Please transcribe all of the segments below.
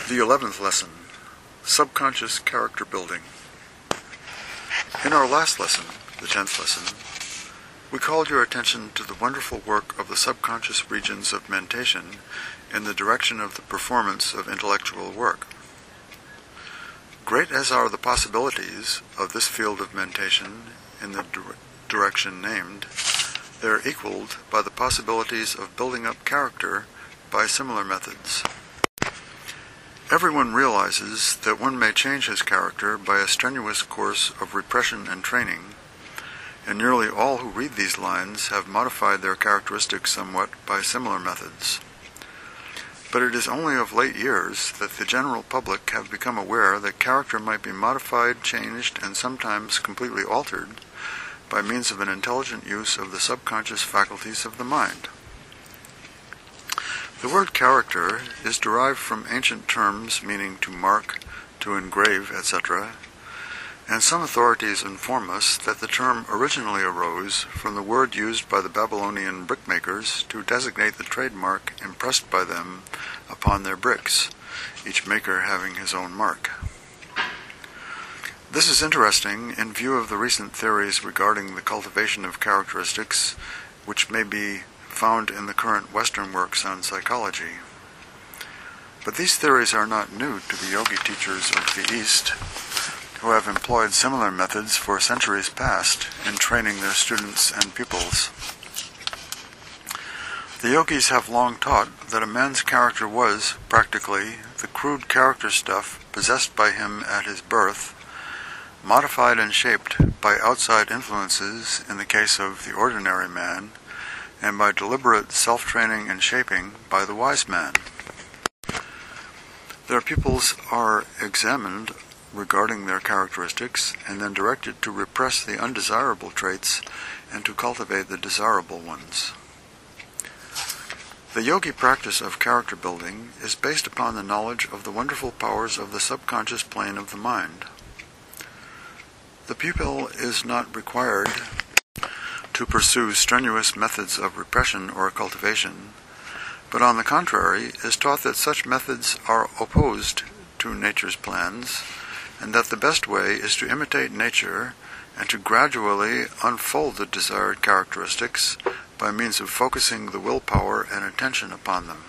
The 11th lesson, Subconscious Character Building. In our last lesson, the 10th lesson, we called your attention to the wonderful work of the subconscious regions of mentation in the direction of the performance of intellectual work. Great as are the possibilities of this field of mentation in the direction named, they are equaled by the possibilities of building up character by similar methods. Everyone realizes that one may change his character by a strenuous course of repression and training, and nearly all who read these lines have modified their characteristics somewhat by similar methods. But it is only of late years that the general public have become aware that character might be modified, changed, and sometimes completely altered by means of an intelligent use of the subconscious faculties of the mind. The word character is derived from ancient terms meaning to mark, to engrave, etc., and some authorities inform us that the term originally arose from the word used by the Babylonian brickmakers to designate the trademark impressed by them upon their bricks, each maker having his own mark. This is interesting in view of the recent theories regarding the cultivation of characteristics, which may be found in the current Western works on psychology. But these theories are not new to the yogi teachers of the East, who have employed similar methods for centuries past in training their students and pupils. The yogis have long taught that a man's character was, practically, the crude character stuff possessed by him at his birth, modified and shaped by outside influences in the case of the ordinary man, and by deliberate self-training and shaping by the wise man. Their pupils are examined regarding their characteristics and then directed to repress the undesirable traits and to cultivate the desirable ones. The yogi practice of character building is based upon the knowledge of the wonderful powers of the subconscious plane of the mind. The pupil is not required to pursue strenuous methods of repression or cultivation, but on the contrary is taught that such methods are opposed to nature's plans, and that the best way is to imitate nature and to gradually unfold the desired characteristics by means of focusing the willpower and attention upon them.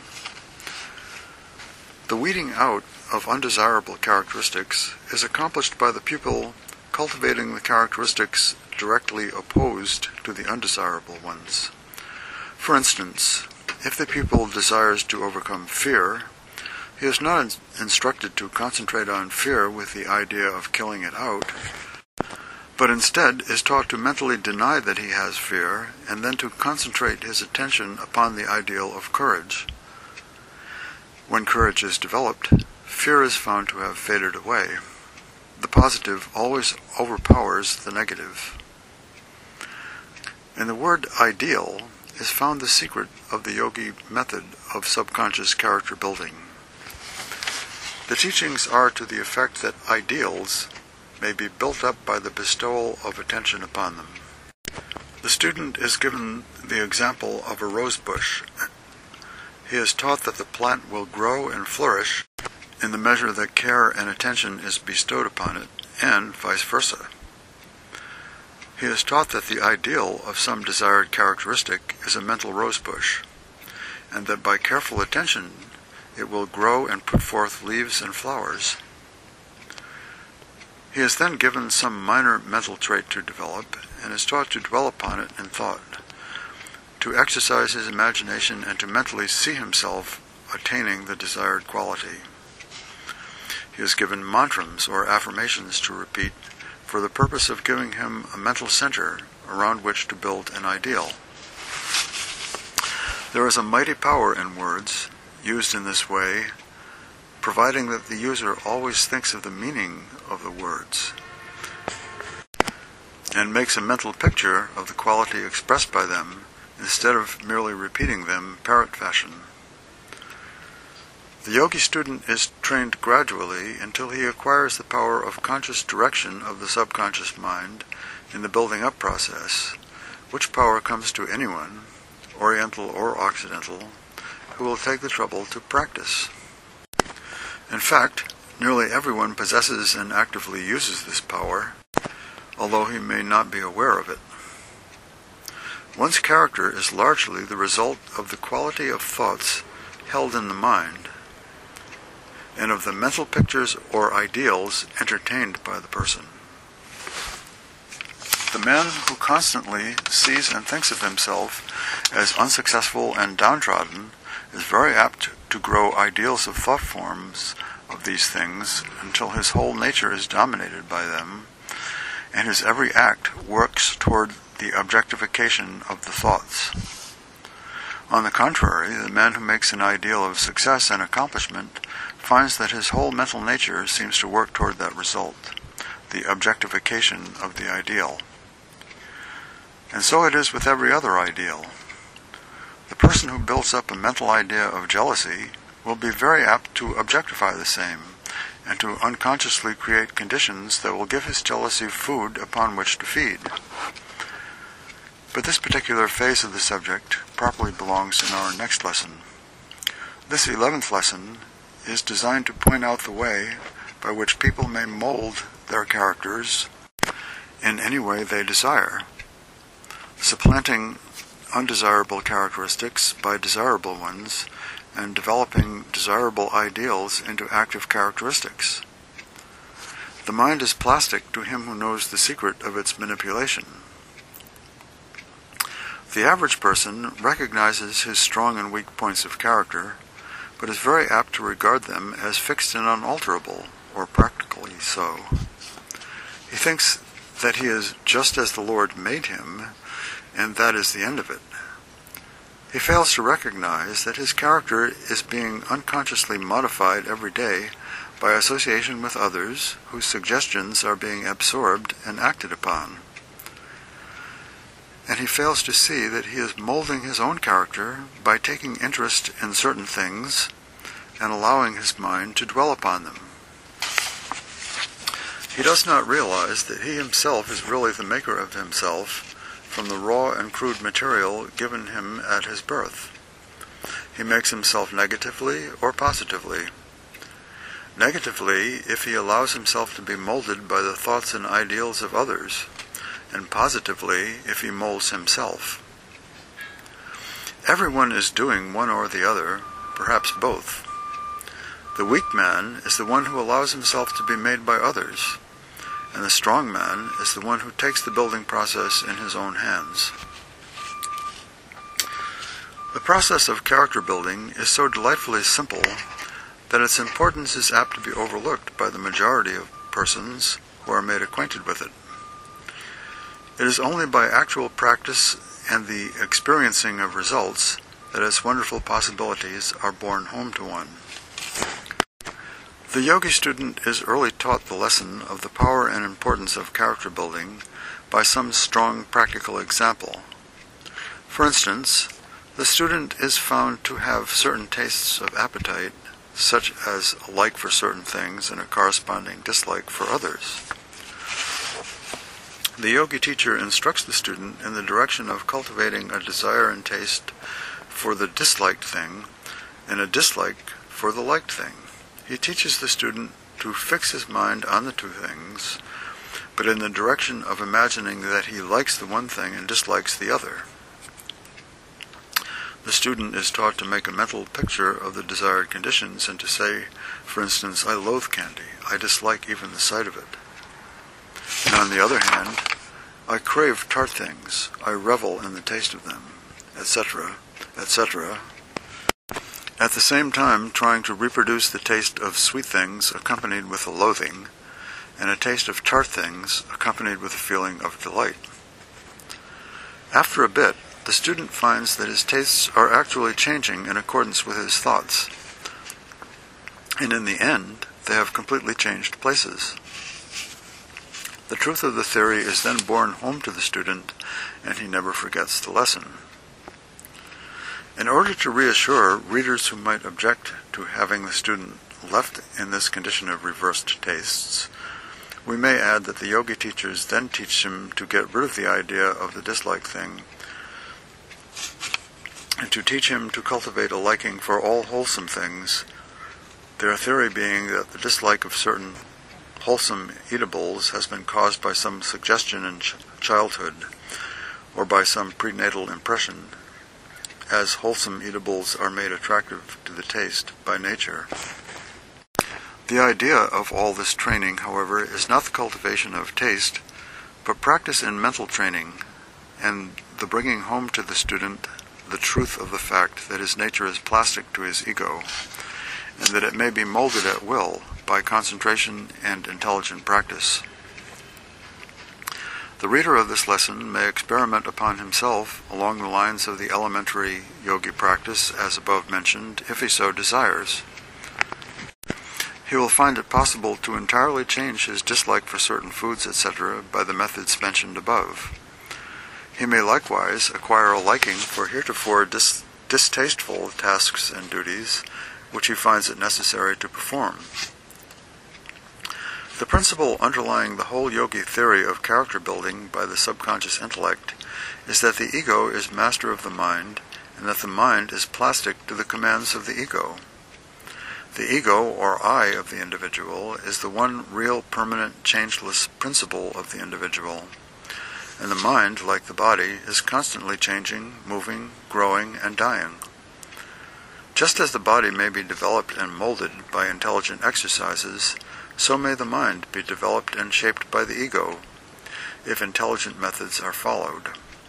The weeding out of undesirable characteristics is accomplished by the pupil cultivating the characteristics directly opposed to the undesirable ones. For instance, if the pupil desires to overcome fear, he is not instructed to concentrate on fear with the idea of killing it out, but instead is taught to mentally deny that he has fear and then to concentrate his attention upon the ideal of courage. When courage is developed, fear is found to have faded away. The positive always overpowers the negative. In the word ideal is found the secret of the yogi method of subconscious character building. The teachings are to the effect that ideals may be built up by the bestowal of attention upon them. The student is given the example of a rose bush. He is taught that the plant will grow and flourish in the measure that care and attention is bestowed upon it, and vice versa. He is taught that the ideal of some desired characteristic is a mental rosebush, and that by careful attention it will grow and put forth leaves and flowers. He is then given some minor mental trait to develop, and is taught to dwell upon it in thought, to exercise his imagination and to mentally see himself attaining the desired quality. He is given mantrams or affirmations to repeat for the purpose of giving him a mental center around which to build an ideal. There is a mighty power in words used in this way, providing that the user always thinks of the meaning of the words and makes a mental picture of the quality expressed by them instead of merely repeating them parrot fashion. The yogi student is trained gradually until he acquires the power of conscious direction of the subconscious mind in the building up process, which power comes to anyone, Oriental or Occidental, who will take the trouble to practice. In fact, nearly everyone possesses and actively uses this power, although he may not be aware of it. One's character is largely the result of the quality of thoughts held in the mind, and of the mental pictures or ideals entertained by the person. The man who constantly sees and thinks of himself as unsuccessful and downtrodden is very apt to grow ideals of thought forms of these things until his whole nature is dominated by them, and his every act works toward the objectification of the thoughts. On the contrary, the man who makes an ideal of success and accomplishment finds that his whole mental nature seems to work toward that result, the objectification of the ideal. And so it is with every other ideal. The person who builds up a mental idea of jealousy will be very apt to objectify the same, and to unconsciously create conditions that will give his jealousy food upon which to feed. But this particular phase of the subject properly belongs in our next lesson. This 11th lesson is designed to point out the way by which people may mold their characters in any way they desire, supplanting undesirable characteristics by desirable ones, and developing desirable ideals into active characteristics. The mind is plastic to him who knows the secret of its manipulation. The average person recognizes his strong and weak points of character, but is very apt to regard them as fixed and unalterable, or practically so. He thinks that he is just as the Lord made him, and that is the end of it. He fails to recognize that his character is being unconsciously modified every day by association with others whose suggestions are being absorbed and acted upon. And he fails to see that he is molding his own character by taking interest in certain things and allowing his mind to dwell upon them. He does not realize that he himself is really the maker of himself from the raw and crude material given him at his birth. He makes himself negatively or positively. Negatively, if he allows himself to be molded by the thoughts and ideals of others, and positively if he molds himself. Everyone is doing one or the other, perhaps both. The weak man is the one who allows himself to be made by others, and the strong man is the one who takes the building process in his own hands. The process of character building is so delightfully simple that its importance is apt to be overlooked by the majority of persons who are made acquainted with it. It is only by actual practice and the experiencing of results that its wonderful possibilities are borne home to one. The yogi student is early taught the lesson of the power and importance of character building by some strong practical example. For instance, the student is found to have certain tastes of appetite, such as a like for certain things and a corresponding dislike for others. The yogi teacher instructs the student in the direction of cultivating a desire and taste for the disliked thing and a dislike for the liked thing. He teaches the student to fix his mind on the two things, but in the direction of imagining that he likes the one thing and dislikes the other. The student is taught to make a mental picture of the desired conditions and to say, for instance, I loathe candy, I dislike even the sight of it. And on the other hand, I crave tart things, I revel in the taste of them, etc., etc., at the same time trying to reproduce the taste of sweet things accompanied with a loathing, and a taste of tart things accompanied with a feeling of delight. After a bit, the student finds that his tastes are actually changing in accordance with his thoughts, and in the end, they have completely changed places. The truth of the theory is then borne home to the student, and he never forgets the lesson. In order to reassure readers who might object to having the student left in this condition of reversed tastes, we may add that the yogi teachers then teach him to get rid of the idea of the disliked thing, and to teach him to cultivate a liking for all wholesome things, their theory being that the dislike of certain wholesome eatables has been caused by some suggestion in childhood or by some prenatal impression, as wholesome eatables are made attractive to the taste by nature. The idea of all this training, however, is not the cultivation of taste, but practice in mental training and the bringing home to the student the truth of the fact that his nature is plastic to his ego, and that it may be molded at will by concentration and intelligent practice. The reader of this lesson may experiment upon himself along the lines of the elementary yogi practice as above mentioned, if he so desires. He will find it possible to entirely change his dislike for certain foods, etc., by the methods mentioned above. He may likewise acquire a liking for heretofore distasteful tasks and duties, which he finds it necessary to perform. The principle underlying the whole yogi theory of character building by the subconscious intellect is that the ego is master of the mind, and that the mind is plastic to the commands of the ego. The ego, or I, of the individual is the one real, permanent, changeless principle of the individual, and the mind, like the body, is constantly changing, moving, growing, and dying. Just as the body may be developed and molded by intelligent exercises, so may the mind be developed and shaped by the ego, if intelligent methods are followed.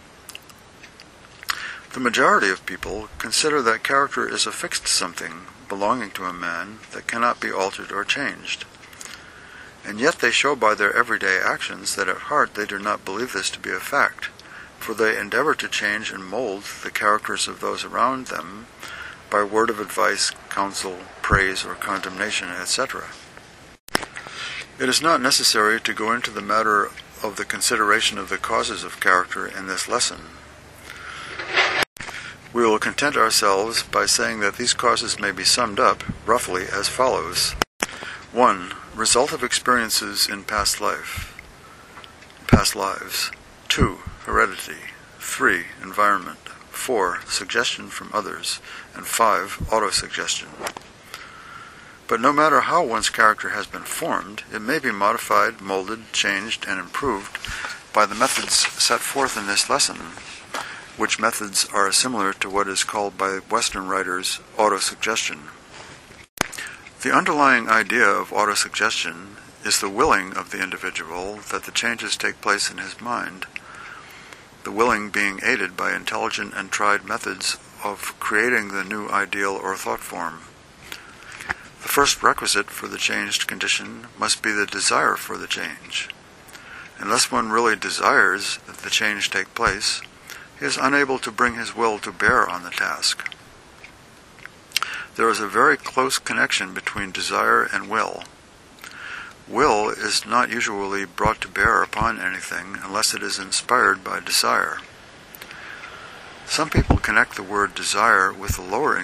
The majority of people consider that character is a fixed something belonging to a man that cannot be altered or changed. And yet they show by their everyday actions that at heart they do not believe this to be a fact, for they endeavor to change and mold the characters of those around them by word of advice, counsel, praise, or condemnation, etc. It is not necessary to go into the matter of the consideration of the causes of character in this lesson. We will content ourselves by saying that these causes may be summed up, roughly, as follows. 1. Result of experiences in past lives. 2. Heredity. 3. Environment. 4. Suggestion from others. And 5. Autosuggestion. But no matter how one's character has been formed, it may be modified, molded, changed, and improved by the methods set forth in this lesson, which methods are similar to what is called by Western writers autosuggestion. The underlying idea of autosuggestion is the willing of the individual that the changes take place in his mind, the willing being aided by intelligent and tried methods of creating the new ideal or thought form. The first requisite for the changed condition must be the desire for the change. Unless one really desires that the change take place, he is unable to bring his will to bear on the task. There is a very close connection between desire and will. Will is not usually brought to bear upon anything unless it is inspired by desire. Some people connect the word desire with the lower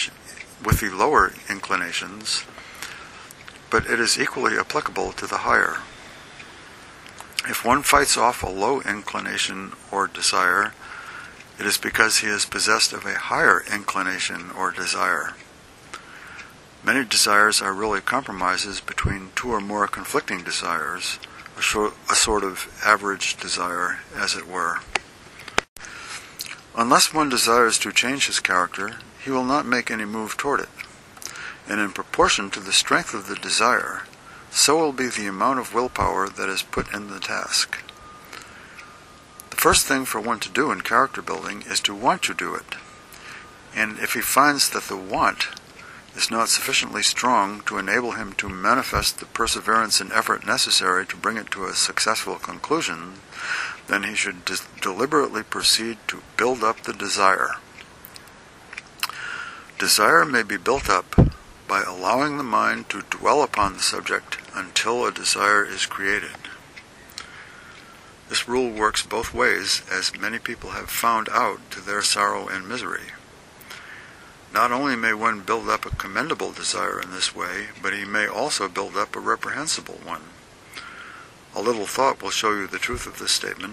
inclinations, but it is equally applicable to the higher. If one fights off a low inclination or desire, it is because he is possessed of a higher inclination or desire. Many desires are really compromises between two or more conflicting desires, a sort of average desire, as it were. Unless one desires to change his character, he will not make any move toward it. And in proportion to the strength of the desire, so will be the amount of willpower that is put in the task. The first thing for one to do in character building is to want to do it. And if he finds that the want is not sufficiently strong to enable him to manifest the perseverance and effort necessary to bring it to a successful conclusion, then he should deliberately proceed to build up the desire. Desire may be built up by allowing the mind to dwell upon the subject until a desire is created. This rule works both ways, as many people have found out to their sorrow and misery. Not only may one build up a commendable desire in this way, but he may also build up a reprehensible one. A little thought will show you the truth of this statement.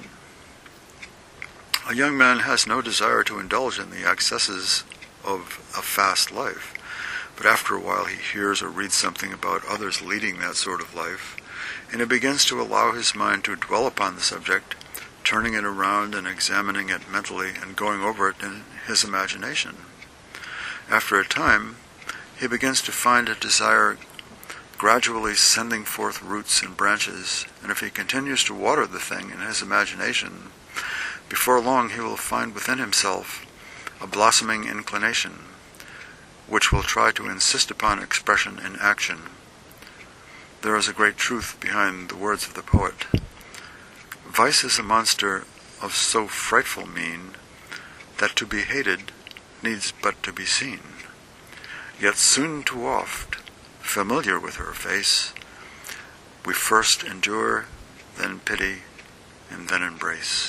A young man has no desire to indulge in the excesses of a fast life, but after a while he hears or reads something about others leading that sort of life, and he begins to allow his mind to dwell upon the subject, turning it around and examining it mentally and going over it in his imagination. After a time, he begins to find a desire gradually sending forth roots and branches, and if he continues to water the thing in his imagination, before long he will find within himself a blossoming inclination, which will try to insist upon expression in action. There is a great truth behind the words of the poet. Vice is a monster of so frightful mien, that to be hated needs but to be seen. Yet soon too oft, familiar with her face, we first endure, then pity, and then embrace.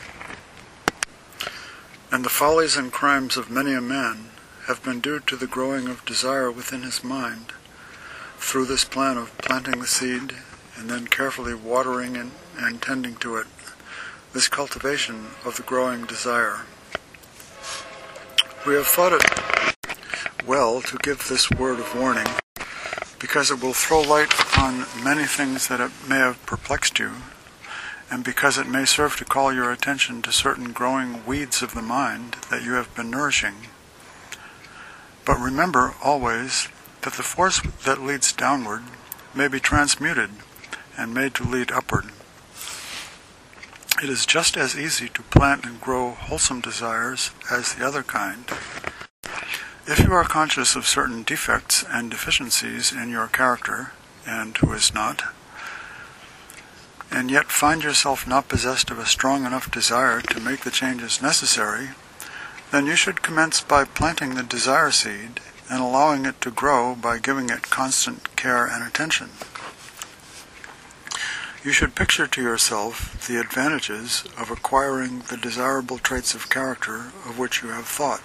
And the follies and crimes of many a man have been due to the growing of desire within his mind, through this plan of planting the seed and then carefully watering and tending to it, this cultivation of the growing desire. We have thought it well to give this word of warning, because it will throw light upon many things that may have perplexed you, and because it may serve to call your attention to certain growing weeds of the mind that you have been nourishing. But remember always that the force that leads downward may be transmuted and made to lead upward. It is just as easy to plant and grow wholesome desires as the other kind. If you are conscious of certain defects and deficiencies in your character, and who is not, and yet find yourself not possessed of a strong enough desire to make the changes necessary, then you should commence by planting the desire seed and allowing it to grow by giving it constant care and attention. You should picture to yourself the advantages of acquiring the desirable traits of character of which you have thought.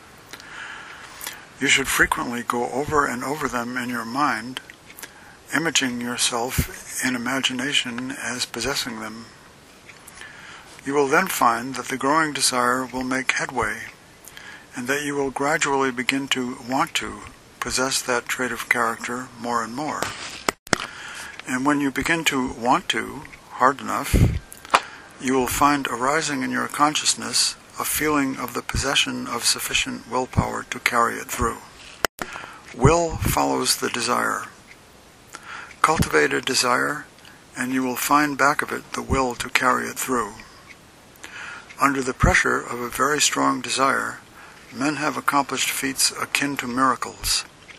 You should frequently go over and over them in your mind, imaging yourself in imagination as possessing them. You will then find that the growing desire will make headway, and that you will gradually begin to want to possess that trait of character more and more. And when you begin to want to hard enough, you will find arising in your consciousness a feeling of the possession of sufficient willpower to carry it through. Will follows the desire. Cultivate a desire, and you will find back of it the will to carry it through. Under the pressure of a very strong desire, men have accomplished feats akin to miracles.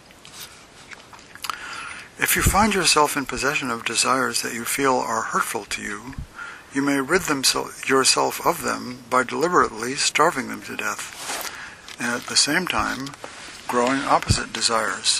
If you find yourself in possession of desires that you feel are hurtful to you, you may rid yourself of them by deliberately starving them to death, and at the same time growing opposite desires.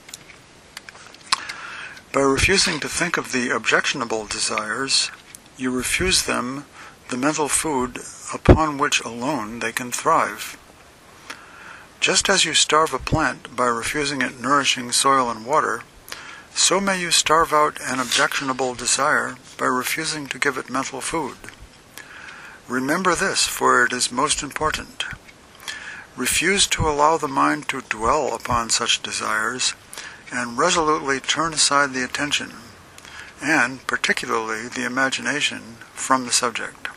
By refusing to think of the objectionable desires, you refuse them the mental food upon which alone they can thrive. Just as you starve a plant by refusing it nourishing soil and water, so may you starve out an objectionable desire by refusing to give it mental food. Remember this, for it is most important. Refuse to allow the mind to dwell upon such desires, and resolutely turn aside the attention, and particularly the imagination, from the subject.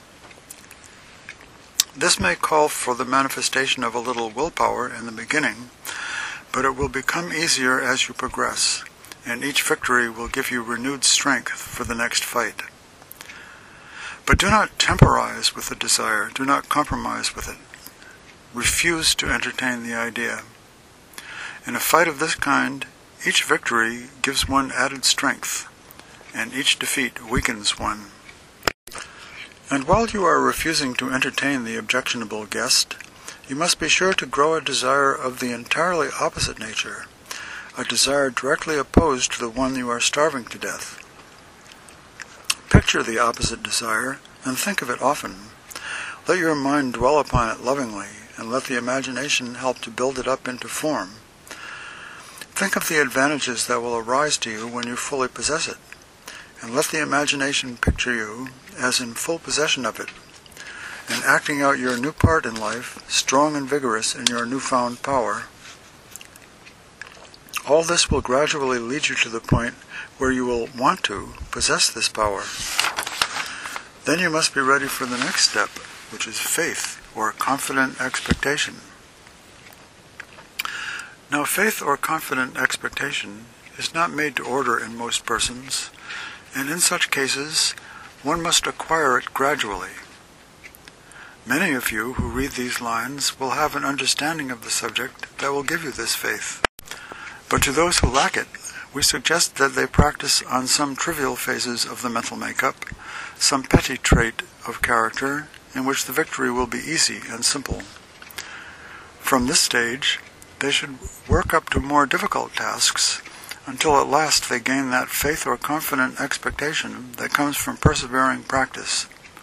This may call for the manifestation of a little willpower in the beginning, but it will become easier as you progress, and each victory will give you renewed strength for the next fight. But do not temporize with the desire, do not compromise with it. Refuse to entertain the idea. In a fight of this kind, each victory gives one added strength, and each defeat weakens one. And while you are refusing to entertain the objectionable guest, you must be sure to grow a desire of the entirely opposite nature, a desire directly opposed to the one you are starving to death. Picture the opposite desire, and think of it often. Let your mind dwell upon it lovingly, and let the imagination help to build it up into form. Think of the advantages that will arise to you when you fully possess it, and let the imagination picture you as in full possession of it, and acting out your new part in life, strong and vigorous in your newfound power. All this will gradually lead you to the point where you will want to possess this power. Then you must be ready for the next step, which is faith, or confident expectation. Now, faith or confident expectation is not made to order in most persons, and in such cases, one must acquire it gradually. Many of you who read these lines will have an understanding of the subject that will give you this faith. But to those who lack it, we suggest that they practice on some trivial phases of the mental makeup, some petty trait of character in which the victory will be easy and simple. From this stage, they should work up to more difficult tasks until at last they gain that faith or confident expectation that comes from persevering practice.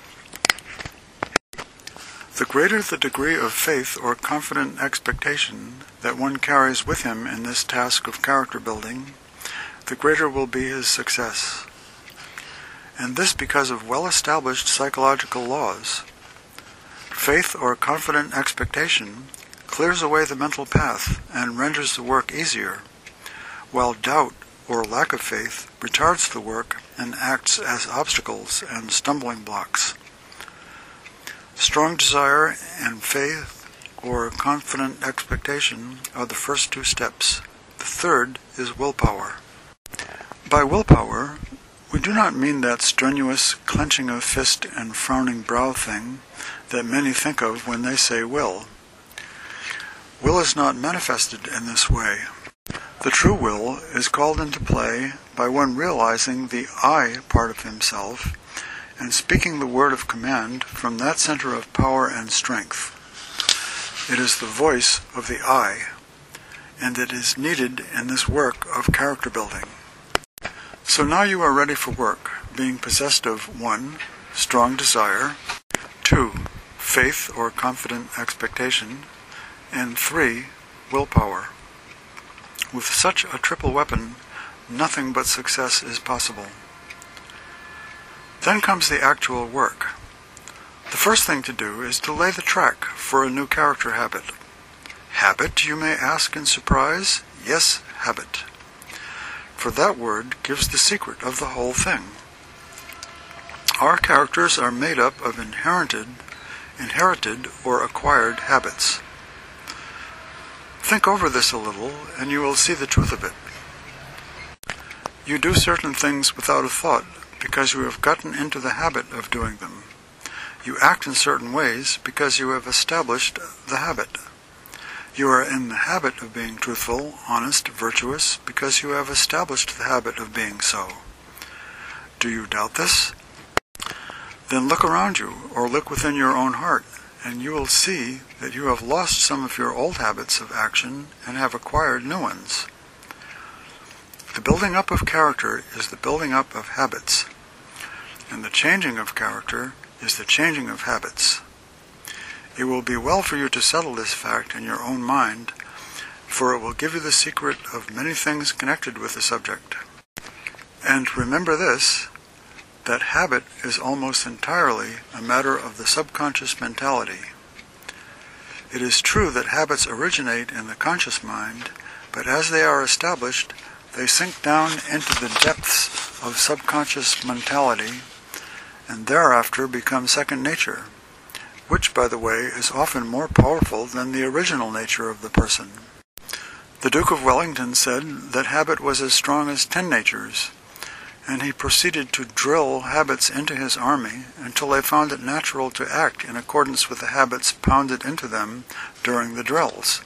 The greater the degree of faith or confident expectation that one carries with him in this task of character building, the greater will be his success. And this because of well-established psychological laws. Faith or confident expectation clears away the mental path and renders the work easier, while doubt or lack of faith retards the work and acts as obstacles and stumbling blocks. Strong desire and faith or confident expectation are the first two steps. The third is willpower. By willpower, we do not mean that strenuous clenching of fist and frowning brow thing that many think of when they say will. Will is not manifested in this way. The true will is called into play by one realizing the I part of himself and speaking the word of command from that center of power and strength. It is the voice of the I, and it is needed in this work of character building. So now you are ready for work, being possessed of 1. Strong desire, 2. Faith or confident expectation, and 3. Willpower. With such a triple weapon, nothing but success is possible. Then comes the actual work. The first thing to do is to lay the track for a new character habit. Habit, you may ask in surprise? Yes, habit. For that word gives the secret of the whole thing. Our characters are made up of inherited or acquired habits. Think over this a little, and you will see the truth of it. You do certain things without a thought, because you have gotten into the habit of doing them. You act in certain ways because you have established the habit. You are in the habit of being truthful, honest, virtuous, because you have established the habit of being so. Do you doubt this? Then look around you, or look within your own heart, and you will see that you have lost some of your old habits of action and have acquired new ones. The building up of character is the building up of habits, and the changing of character is the changing of habits. It will be well for you to settle this fact in your own mind, for it will give you the secret of many things connected with the subject. And remember this, that habit is almost entirely a matter of the subconscious mentality. It is true that habits originate in the conscious mind, but as they are established, they sink down into the depths of subconscious mentality and thereafter become second nature, which, by the way, is often more powerful than the original nature of the person. The Duke of Wellington said that habit was as strong as 10 natures, and he proceeded to drill habits into his army until they found it natural to act in accordance with the habits pounded into them during the drills.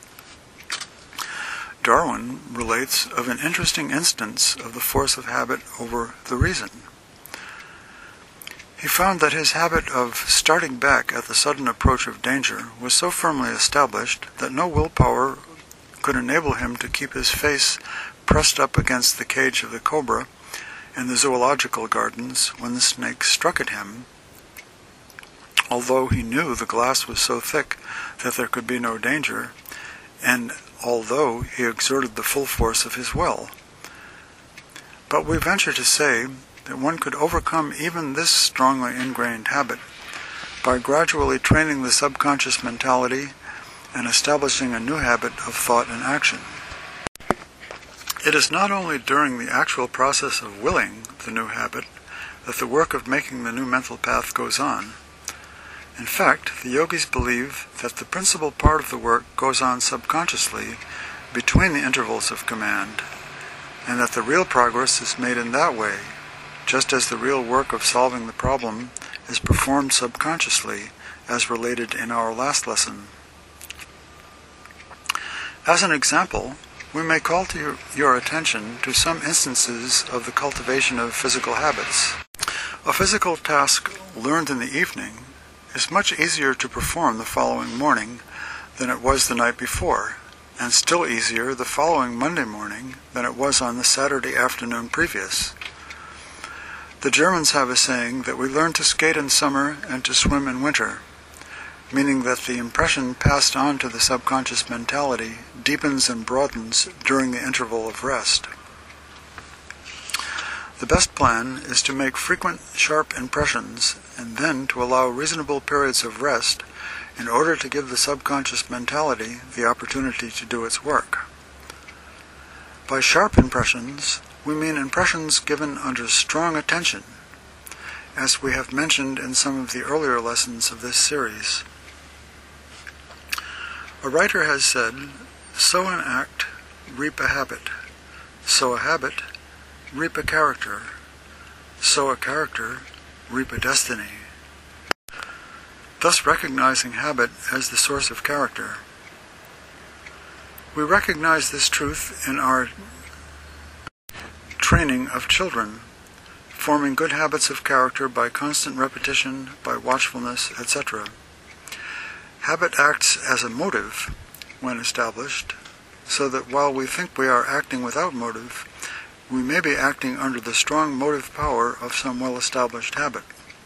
Darwin relates of an interesting instance of the force of habit over the reason. He found that his habit of starting back at the sudden approach of danger was so firmly established that no willpower could enable him to keep his face pressed up against the cage of the cobra in the zoological gardens when the snake struck at him, although he knew the glass was so thick that there could be no danger, and although he exerted the full force of his will. But we venture to say that one could overcome even this strongly ingrained habit by gradually training the subconscious mentality and establishing a new habit of thought and action. It is not only during the actual process of willing the new habit that the work of making the new mental path goes on. In fact, the yogis believe that the principal part of the work goes on subconsciously between the intervals of command, and that the real progress is made in that way, just as the real work of solving the problem is performed subconsciously, as related in our last lesson. As an example, we may call to your attention to some instances of the cultivation of physical habits. A physical task learned in the evening is much easier to perform the following morning than it was the night before, and still easier the following Monday morning than it was on the Saturday afternoon previous. The Germans have a saying that we learn to skate in summer and to swim in winter, meaning that the impression passed on to the subconscious mentality deepens and broadens during the interval of rest. The best plan is to make frequent, sharp impressions and then to allow reasonable periods of rest in order to give the subconscious mentality the opportunity to do its work. By sharp impressions, we mean impressions given under strong attention, as we have mentioned in some of the earlier lessons of this series. A writer has said, "Sow an act, reap a habit. Sow a habit, reap a character. Sow a character, reap a destiny." Thus recognizing habit as the source of character. We recognize this truth in our training of children, forming good habits of character by constant repetition, by watchfulness, etc. Habit acts as a motive when established, so that while we think we are acting without motive, we may be acting under the strong motive power of some well-established habit.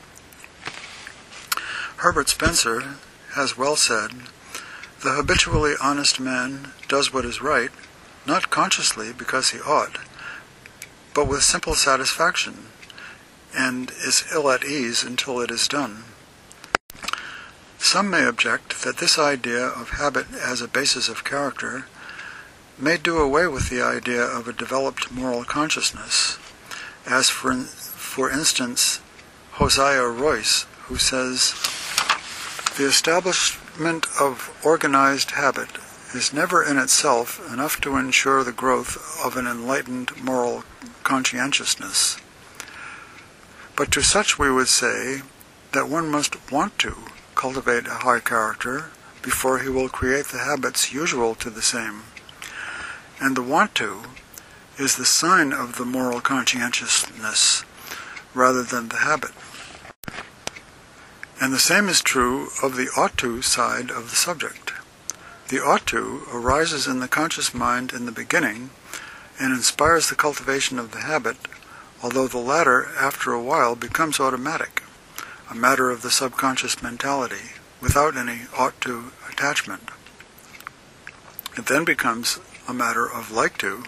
Herbert Spencer has well said, "The habitually honest man does what is right, not consciously because he ought, but with simple satisfaction, and is ill at ease until it is done." Some may object that this idea of habit as a basis of character may do away with the idea of a developed moral consciousness, as for instance Hosea Royce, who says, "The establishment of organized habit is never in itself enough to ensure the growth of an enlightened moral conscientiousness. But to such we would say that one must want to cultivate a high character before he will create the habits usual to the same. And the want to is the sign of the moral conscientiousness rather than the habit. And the same is true of the ought to side of the subject. The ought to arises in the conscious mind in the beginning and inspires the cultivation of the habit, although the latter after a while becomes automatic, a matter of the subconscious mentality, without any ought to attachment. It then becomes a matter of like to.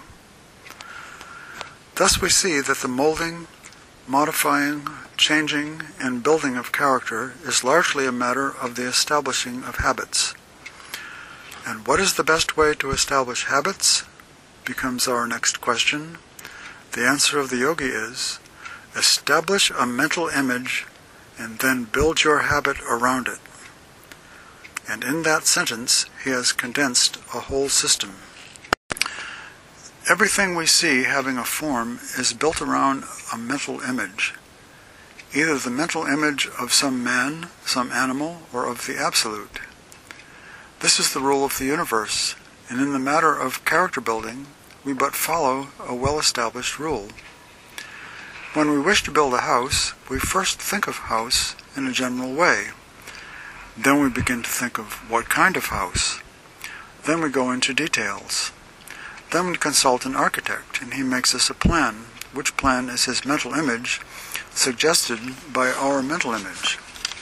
Thus we see that the molding, modifying, changing, and building of character is largely a matter of the establishing of habits. And what is the best way to establish habits? Becomes our next question. The answer of the yogi is, establish a mental image and then build your habit around it. And in that sentence, he has condensed a whole system. Everything we see having a form is built around a mental image, either the mental image of some man, some animal, or of the absolute. This is the rule of the universe, and in the matter of character building, we but follow a well-established rule. When we wish to build a house, we first think of house in a general way. Then we begin to think of what kind of house. Then we go into details. Then we consult an architect, and he makes us a plan, which plan is his mental image, suggested by our mental image.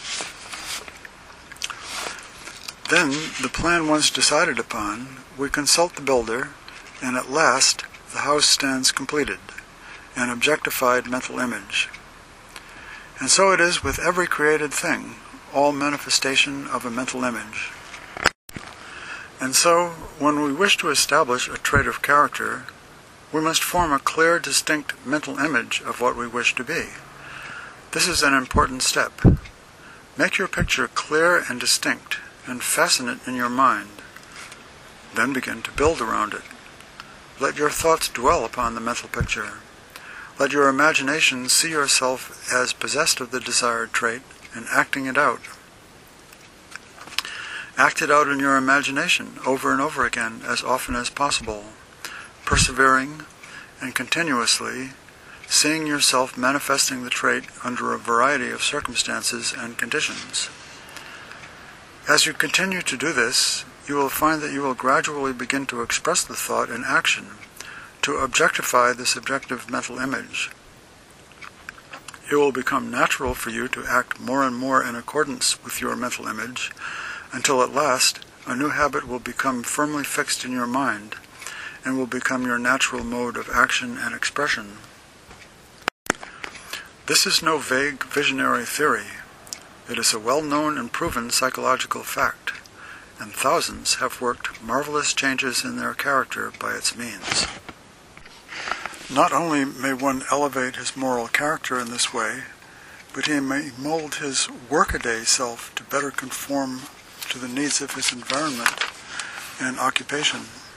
Then, the plan once decided upon, we consult the builder, and at last the house stands completed, an objectified mental image. And so it is with every created thing, all manifestation of a mental image. And so, when we wish to establish a trait of character, We must form a clear, distinct mental image of what we wish to be. This is an important step. Make your picture clear and distinct, and fasten it in your mind. Then begin to build around it. Let your thoughts dwell upon the mental picture. Let your imagination see yourself as possessed of the desired trait and acting it out. Act it out in your imagination over and over again as often as possible, persevering and continuously seeing yourself manifesting the trait under a variety of circumstances and conditions. As you continue to do this, you will find that you will gradually begin to express the thought in action, to objectify the subjective mental image. It will become natural for you to act more and more in accordance with your mental image, until at last a new habit will become firmly fixed in your mind and will become your natural mode of action and expression. This is no vague visionary theory. It is a well-known and proven psychological fact, and thousands have worked marvelous changes in their character by its means. Not only may one elevate his moral character in this way, but he may mold his workaday self to better conform to the needs of his environment and occupation.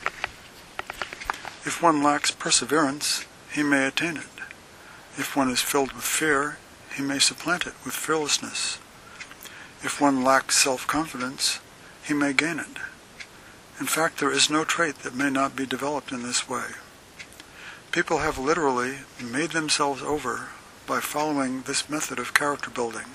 If one lacks perseverance, he may attain it. If one is filled with fear, he may supplant it with fearlessness. If one lacks self-confidence, he may gain it. In fact, there is no trait that may not be developed in this way. People have literally made themselves over by following this method of character building.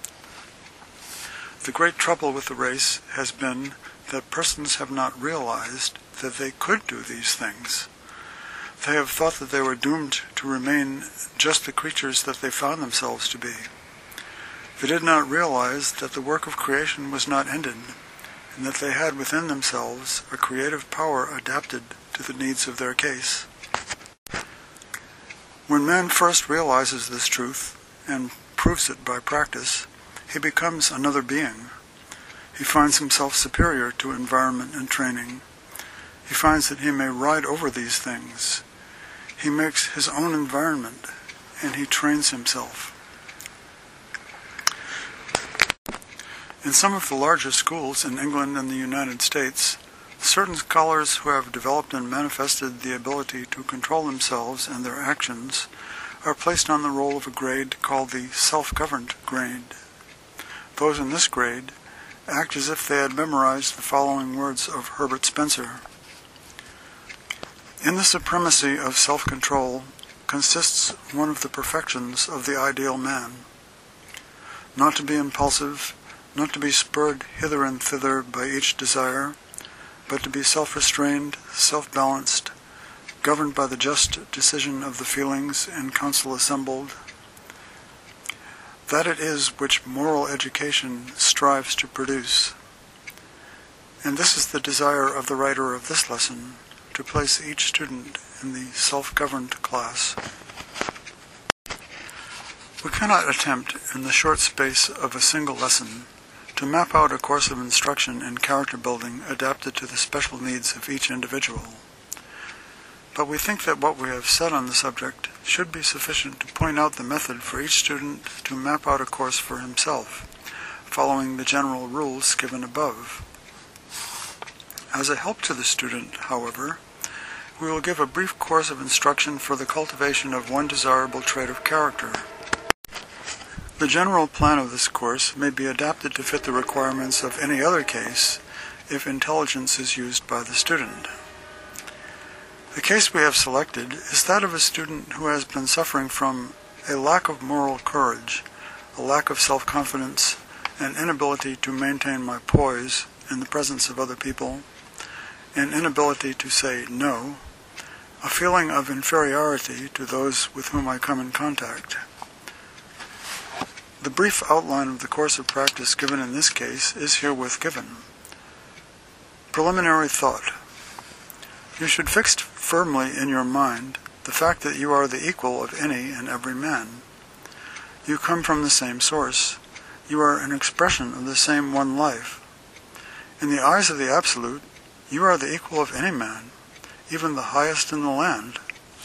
The great trouble with the race has been that persons have not realized that they could do these things. They have thought that they were doomed to remain just the creatures that they found themselves to be. They did not realize that the work of creation was not ended, and that they had within themselves a creative power adapted to the needs of their case. When man first realizes this truth and proves it by practice, he becomes another being. He finds himself superior to environment and training. He finds that he may ride over these things. He makes his own environment, and he trains himself. In some of the larger schools in England and the United States, certain scholars who have developed and manifested the ability to control themselves and their actions are placed on the roll of a grade called the self-governed grade. Those in this grade act as if they had memorized the following words of Herbert Spencer. In the supremacy of self-control consists one of the perfections of the ideal man. Not to be impulsive, not to be spurred hither and thither by each desire, but to be self-restrained, self-balanced, governed by the just decision of the feelings and counsel assembled. That it is which moral education strives to produce. And this is the desire of the writer of this lesson, to place each student in the self-governed class. We cannot attempt, in the short space of a single lesson, to map out a course of instruction in character building adapted to the special needs of each individual. But we think that what we have said on the subject should be sufficient to point out the method for each student to map out a course for himself, following the general rules given above. As a help to the student, however, we will give a brief course of instruction for the cultivation of one desirable trait of character. The general plan of this course may be adapted to fit the requirements of any other case if intelligence is used by the student. The case we have selected is that of a student who has been suffering from a lack of moral courage, a lack of self-confidence, an inability to maintain my poise in the presence of other people, an inability to say no, a feeling of inferiority to those with whom I come in contact. The brief outline of the course of practice given in this case is herewith given. Preliminary thought. You should fix firmly in your mind the fact that you are the equal of any and every man. You come from the same source. You are an expression of the same one life. In the eyes of the Absolute, you are the equal of any man, even the highest in the land,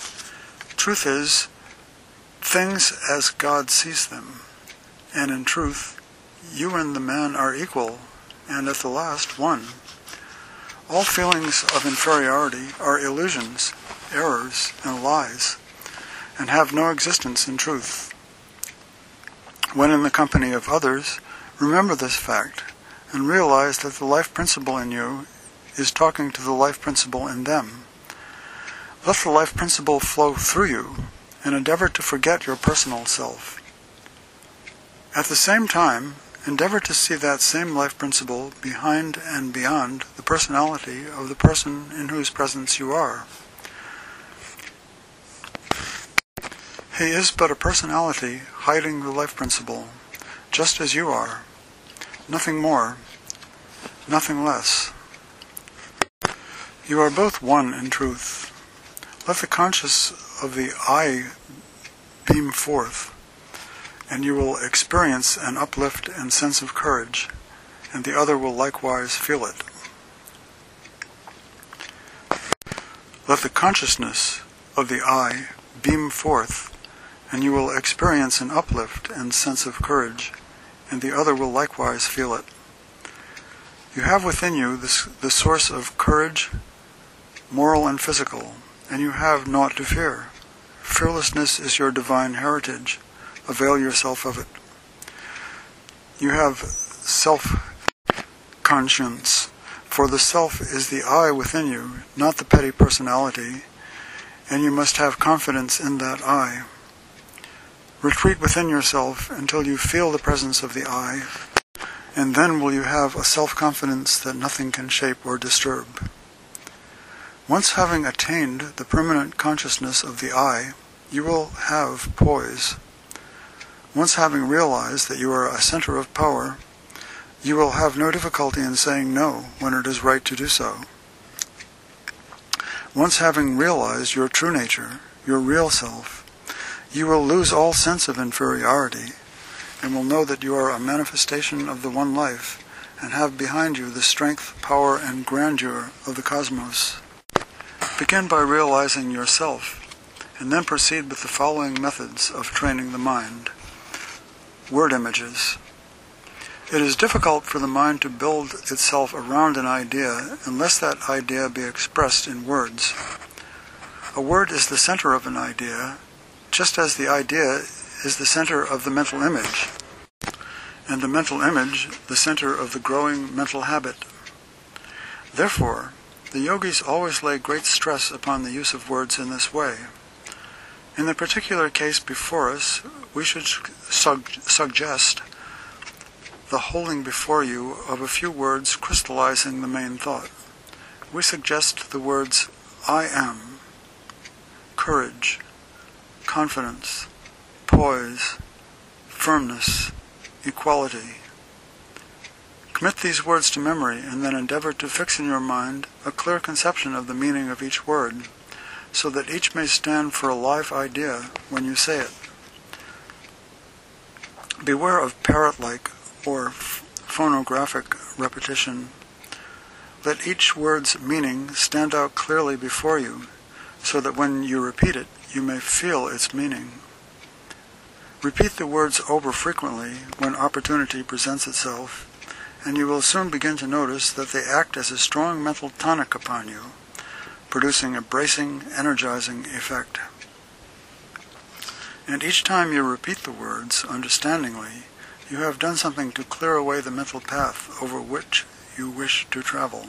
truth is, things as God sees them, and in truth, you and the man are equal, and at the last, one. All feelings of inferiority are illusions, errors, and lies, and have no existence in truth. When in the company of others, remember this fact, and realize that the life principle in you is talking to the life principle in them. Let the life principle flow through you, and endeavor to forget your personal self. At the same time, endeavor to see that same life principle behind and beyond the personality of the person in whose presence you are. He is but a personality hiding the life principle, just as you are. Nothing more, nothing less. You are both one in truth. Let the conscious of the I beam forth, and you will experience an uplift and sense of courage, and the other will likewise feel it. Let the consciousness of the I beam forth, and you will experience an uplift and sense of courage, and the other will likewise feel it. You have within you the source of courage, moral and physical, and you have naught to fear. Fearlessness is your divine heritage. Avail yourself of it. You have self-conscience, for the self is the I within you, not the petty personality, and you must have confidence in that I. Retreat within yourself until you feel the presence of the I, and then will you have a self-confidence that nothing can shape or disturb. Once having attained the permanent consciousness of the I, you will have poise. Once having realized that you are a center of power, you will have no difficulty in saying no when it is right to do so. Once having realized your true nature, your real self, you will lose all sense of inferiority, and will know that you are a manifestation of the one life, and have behind you the strength, power, and grandeur of the cosmos. Begin by realizing yourself, and then proceed with the following methods of training the mind. Word images. It is difficult for the mind to build itself around an idea unless that idea be expressed in words. A word is the center of an idea, just as the idea is the center of the mental image, and the mental image the center of the growing mental habit. Therefore, the yogis always lay great stress upon the use of words in this way. In the particular case before us, we should suggest the holding before you of a few words crystallizing the main thought. We suggest the words I am, courage, confidence, poise, firmness, equality. Commit these words to memory, and then endeavor to fix in your mind a clear conception of the meaning of each word, so that each may stand for a live idea when you say it. Beware of parrot-like or phonographic repetition. Let each word's meaning stand out clearly before you, so that when you repeat it, you may feel its meaning. Repeat the words over frequently when opportunity presents itself, and you will soon begin to notice that they act as a strong mental tonic upon you, producing a bracing, energizing effect. And each time you repeat the words understandingly, you have done something to clear away the mental path over which you wish to travel.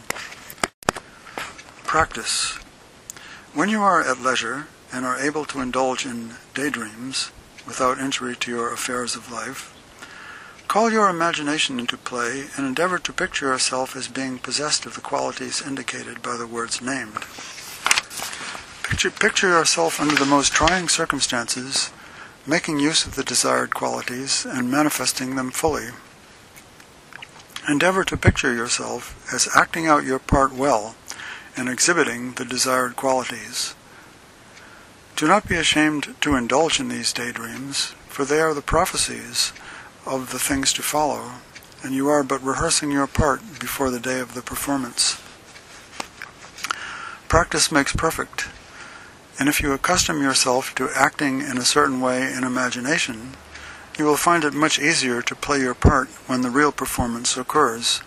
Practice. When you are at leisure and are able to indulge in daydreams without injury to your affairs of life, call your imagination into play and endeavor to picture yourself as being possessed of the qualities indicated by the words named. Picture yourself under the most trying circumstances, making use of the desired qualities and manifesting them fully. Endeavor to picture yourself as acting out your part well and exhibiting the desired qualities. Do not be ashamed to indulge in these daydreams, for they are the prophecies of the things to follow, and you are but rehearsing your part before the day of the performance. Practice makes perfect. And if you accustom yourself to acting in a certain way in imagination, you will find it much easier to play your part when the real performance occurs.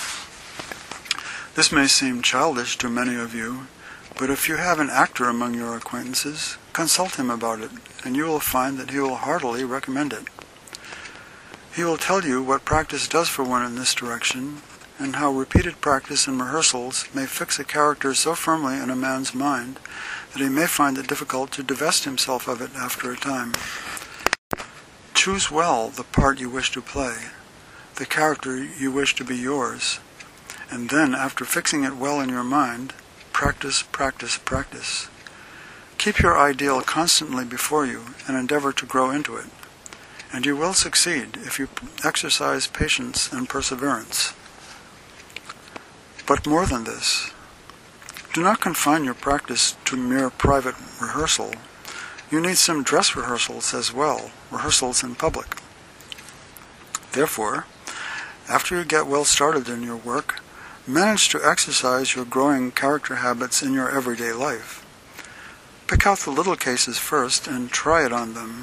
This may seem childish to many of you, but if you have an actor among your acquaintances, consult him about it, and you will find that he will heartily recommend it. He will tell you what practice does for one in this direction, and how repeated practice and rehearsals may fix a character so firmly in a man's mind that he may find it difficult to divest himself of it after a time. Choose well the part you wish to play, the character you wish to be yours, and then, after fixing it well in your mind, practice, practice, practice. Keep your ideal constantly before you and endeavor to grow into it, and you will succeed if you exercise patience and perseverance. But more than this, do not confine your practice to mere private rehearsal. You need some dress rehearsals as well, rehearsals in public. Therefore, after you get well started in your work, manage to exercise your growing character habits in your everyday life. Pick out the little cases first and try it on them.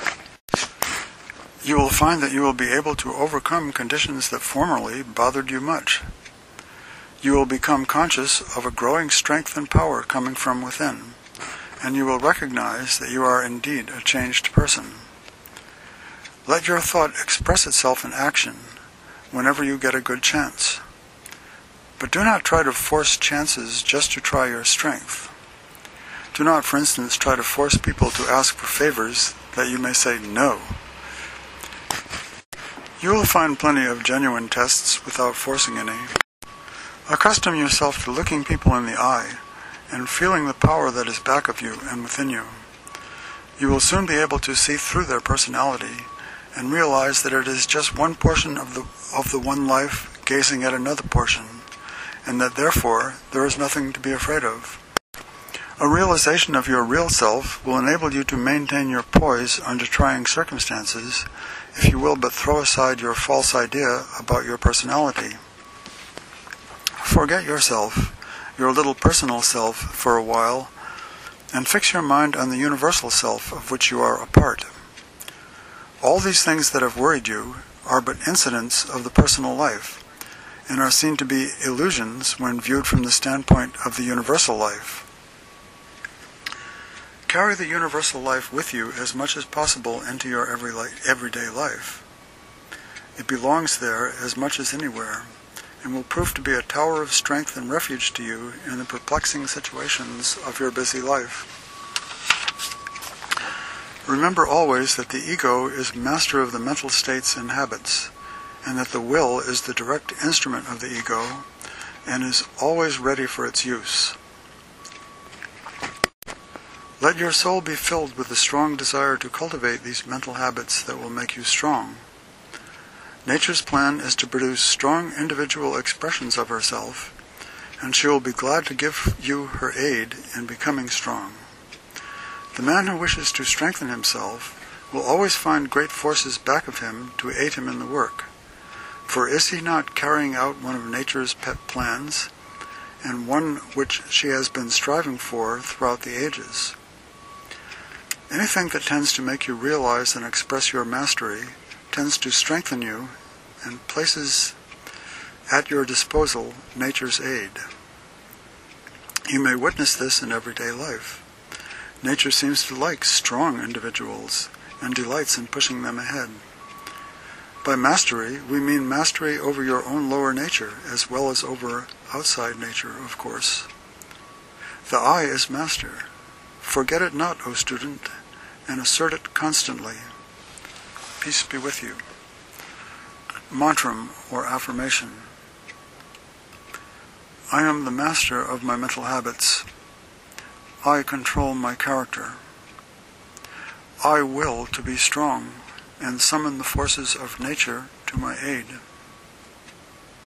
You will find that you will be able to overcome conditions that formerly bothered you much. You will become conscious of a growing strength and power coming from within, and you will recognize that you are indeed a changed person. Let your thought express itself in action whenever you get a good chance. But do not try to force chances just to try your strength. Do not, for instance, try to force people to ask for favors that you may say no. You will find plenty of genuine tests without forcing any. Accustom yourself to looking people in the eye and feeling the power that is back of you and within you. You will soon be able to see through their personality and realize that it is just one portion of the one life gazing at another portion, and that therefore there is nothing to be afraid of. A realization of your real self will enable you to maintain your poise under trying circumstances if you will but throw aside your false idea about your personality. Forget yourself, your little personal self, for a while, and fix your mind on the universal self of which you are a part. All these things that have worried you are but incidents of the personal life, and are seen to be illusions when viewed from the standpoint of the universal life. Carry the universal life with you as much as possible into your everyday life. It belongs there as much as anywhere, and will prove to be a tower of strength and refuge to you in the perplexing situations of your busy life. Remember always that the ego is master of the mental states and habits, and that the will is the direct instrument of the ego, and is always ready for its use. Let your soul be filled with the strong desire to cultivate these mental habits that will make you strong. Nature's plan is to produce strong individual expressions of herself, and she will be glad to give you her aid in becoming strong. The man who wishes to strengthen himself will always find great forces back of him to aid him in the work. For is he not carrying out one of nature's pet plans, and one which she has been striving for throughout the ages? Anything that tends to make you realize and express your mastery tends to strengthen you and places at your disposal nature's aid. You may witness this in everyday life. Nature seems to like strong individuals and delights in pushing them ahead. By mastery, we mean mastery over your own lower nature as well as over outside nature, of course. The I is master. Forget it not, O student, and assert it constantly. Peace be with you. Mantram or affirmation. I am the master of my mental habits. I control my character. I will to be strong and summon the forces of nature to my aid.